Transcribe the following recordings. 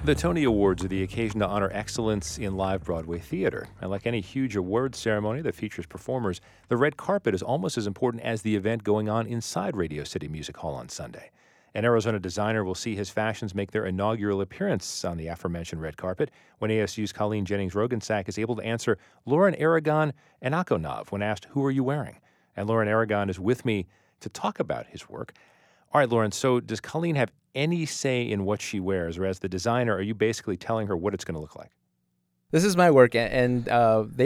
The Tony Awards are the occasion to honor excellence in live Broadway theater. And like any huge awards ceremony that features performers, the red carpet is almost as important as the event going on inside Radio City Music Hall on Sunday. An Arizona designer will see his fashions make their inaugural appearance on the aforementioned red carpet when ASU's Colleen Jennings-Rogensack is able to answer Lauren Aragon and Akonov when asked, "Who are you wearing?" And Lauren Aragon is with me to talk about his work. All right, Lauren, so does Colleen have any say in what she wears, or as the designer, are you basically telling her what it's going to look like? This is my work, and they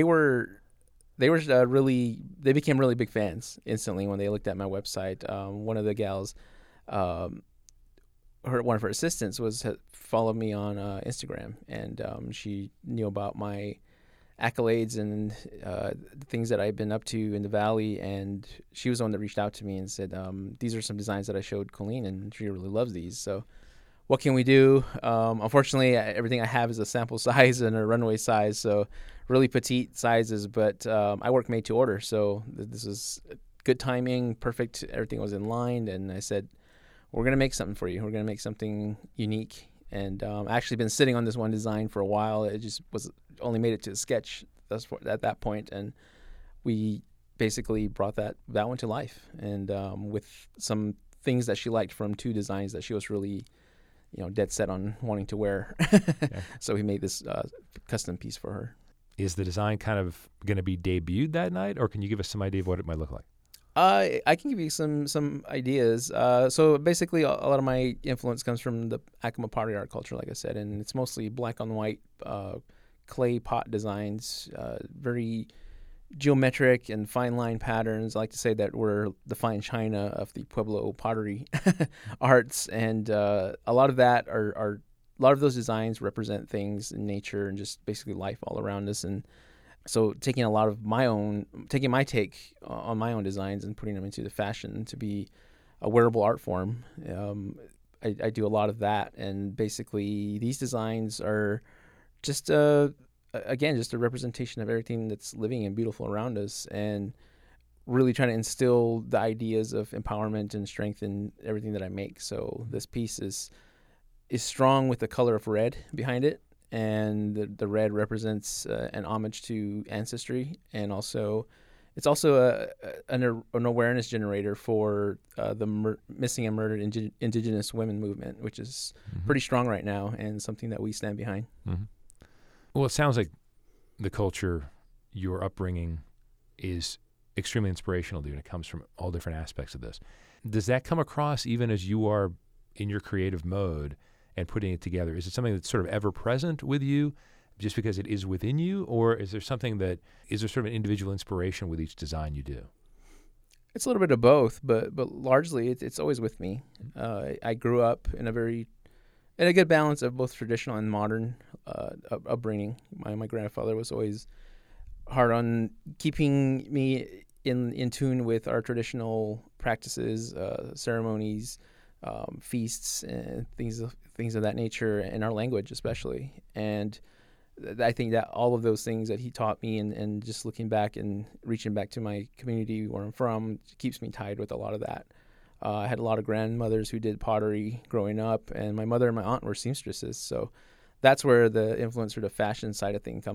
became really big fans instantly when they looked at my website. One of the gals, one of her assistants followed me on Instagram, and she knew about my accolades and the things that I've been up to in the Valley, and she was the one that reached out to me and said, these are some designs that I showed Colleen, and she really loves these. So what can we do? Unfortunately, everything I have is a sample size and a runway size, so really petite sizes, but I work made to order, so this is good timing, perfect. Everything was in line, and I said, we're going to make something for you. We're going to make something unique. And I've actually been sitting on this one design for a while. It just only made it to a sketch at that point, and we basically brought that one to life. And with some things that she liked from two designs that she was really, dead set on wanting to wear. Okay. So we made this custom piece for her. Is the design kind of going to be debuted that night, or can you give us some idea of what it might look like? I can give you some ideas. So basically, a lot of my influence comes from the Acoma pottery art culture, like I said, and it's mostly black on white clay pot designs, very geometric and fine line patterns. I like to say that we're the fine china of the Pueblo pottery arts, and a lot of those designs represent things in nature and just basically life all around us. And so taking my take on my own designs and putting them into the fashion to be a wearable art form, I do a lot of that. And basically these designs are just a representation of everything that's living and beautiful around us, and really trying to instill the ideas of empowerment and strength in everything that I make. So this piece is strong with the color of red behind it. And the red represents an homage to ancestry, and it's also an awareness generator for the missing and murdered indigenous women movement, which is pretty strong right now and something that we stand behind. Mm-hmm. Well, it sounds like the culture, your upbringing, is extremely inspirational to you, and it comes from all different aspects of this. Does that come across even as you are in your creative mode and putting it together? Is it something that's sort of ever present with you just because it is within you, or is there sort of an individual inspiration with each design you do? It's a little bit of both, but largely it's always with me. I grew up in a good balance of both traditional and modern upbringing. My grandfather was always hard on keeping me in tune with our traditional practices, ceremonies, feasts, and things of that nature, and our language especially. And I think that all of those things that he taught me, and just looking back and reaching back to my community where I'm from, keeps me tied with a lot of that. I had a lot of grandmothers who did pottery growing up, and my mother and my aunt were seamstresses. So that's where the influence for the fashion side of things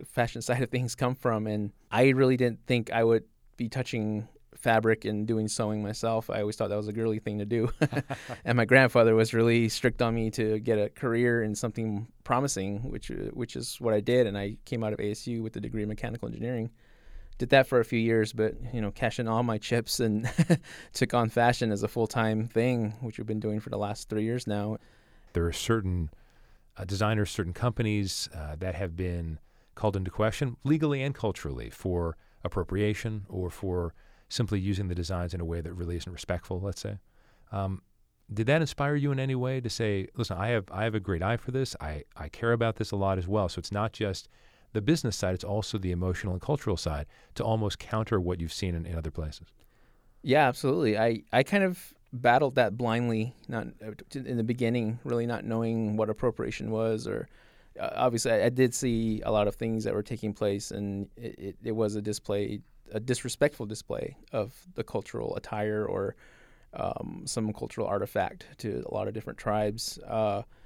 come from. And I really didn't think I would be touching fabric and doing sewing myself. I always thought that was a girly thing to do. And my grandfather was really strict on me to get a career in something promising, which is what I did. And I came out of ASU with a degree in mechanical engineering. Did that for a few years, but cashed in all my chips and took on fashion as a full-time thing, which we've been doing for the last 3 years now. There are certain designers, certain companies that have been called into question legally and culturally for appropriation or for simply using the designs in a way that really isn't respectful, let's say. Did that inspire you in any way to say, listen, I have a great eye for this. I care about this a lot as well. So it's not just the business side, it's also the emotional and cultural side to almost counter what you've seen in other places. Yeah, absolutely. I kind of battled that blindly, not in the beginning, really not knowing what appropriation was, or obviously I did see a lot of things that were taking place, and it was a disrespectful display of the cultural attire or some cultural artifact to a lot of different tribes.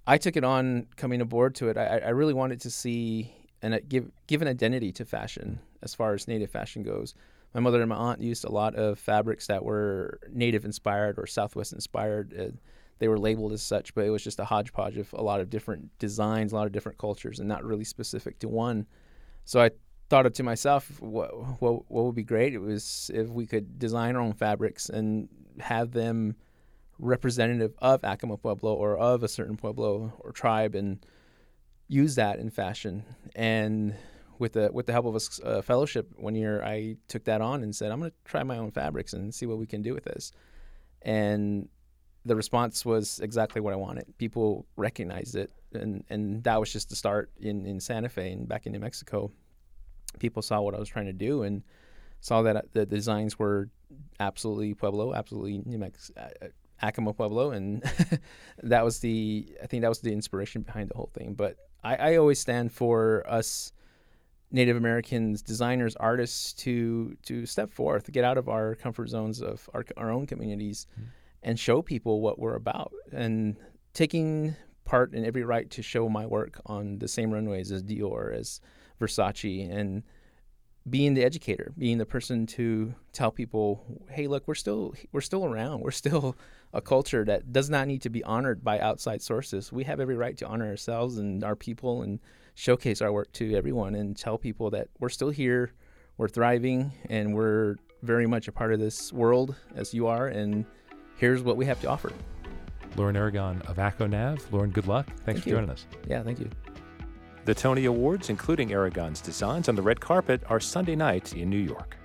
I took it on coming aboard to it. I really wanted to see and give an identity to fashion as far as Native fashion goes. My mother and my aunt used a lot of fabrics that were Native inspired or Southwest inspired. They were labeled as such, but it was just a hodgepodge of a lot of different designs, a lot of different cultures, and not really specific to one. So I thought to myself, what would be great? It was if we could design our own fabrics and have them representative of Acoma Pueblo or of a certain Pueblo or tribe, and use that in fashion. And with the help of a fellowship one year, I took that on and said, I'm going to try my own fabrics and see what we can do with this. And the response was exactly what I wanted. People recognized it, and that was just the start in Santa Fe and back in New Mexico. People saw what I was trying to do and saw that the designs were absolutely Pueblo, absolutely New Mexico, Acoma Pueblo, and I think that was the inspiration behind the whole thing. But I always stand for us Native Americans, designers, artists to step forth, get out of our comfort zones of our own communities, and show people what we're about, and taking part in every right to show my work on the same runways as Dior, as Versace, and being the educator, being the person to tell people, hey, look, we're still around. We're still a culture that does not need to be honored by outside sources. We have every right to honor ourselves and our people and showcase our work to everyone and tell people that we're still here, we're thriving, and we're very much a part of this world as you are, and here's what we have to offer. Lauren Aragon of ACONAV. Lauren, good luck. Thanks for joining us. Yeah, thank you. The Tony Awards, including Aragon's designs on the red carpet, are Sunday night in New York.